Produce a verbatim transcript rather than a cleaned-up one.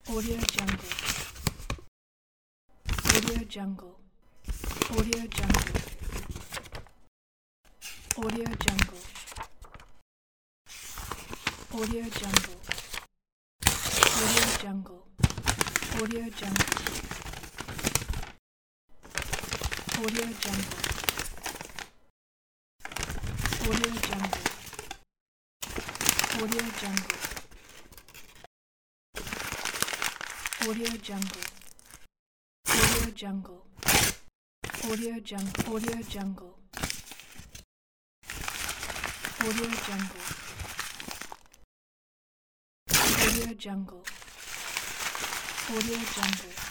Audio Jungle. Audio Jungle. Audio Jungle. Audio Jungle. Audio Jungle. Audio Jungle. Audio Jungle. Audio Jungle. Audio Jungle. Audio Jungle. Audio Jungle. Audio Jungle. Audio Jungle. Audio Jungle. Audio Jungle. Audio Jungle. Audio Jungle.